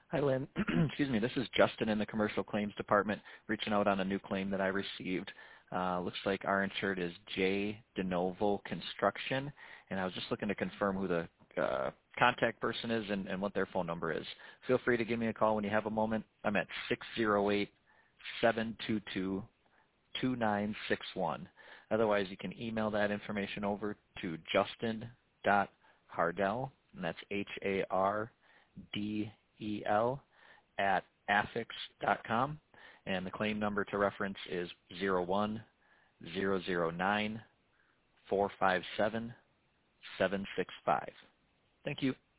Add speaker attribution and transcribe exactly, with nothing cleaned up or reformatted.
Speaker 1: Hi, Lynn. Excuse me. This is Justin in the Commercial Claims Department reaching out on a new claim that I received. Uh, looks like our insured is J. DeNovo Construction, and I was just looking to confirm who the uh, contact person is and, and what their phone number is. Feel free to give me a call when you have a moment. I'm at six zero eight, seven two two, two nine six one. Otherwise, you can email that information over to justin dot hardell, and that's H A R D E L at affix dot com, and the claim number to reference is zero one zero zero nine four five seven seven six five. Thank you.